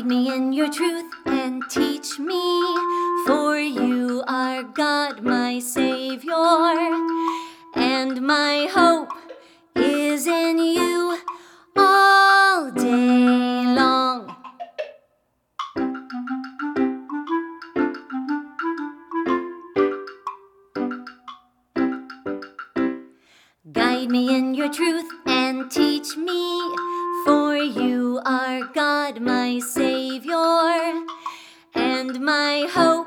Guide me in your truth and teach me, for you are God, my Savior, and my hope is in you all day long. Guide me in your truth and teach me, for you are God, my Savior, and my hope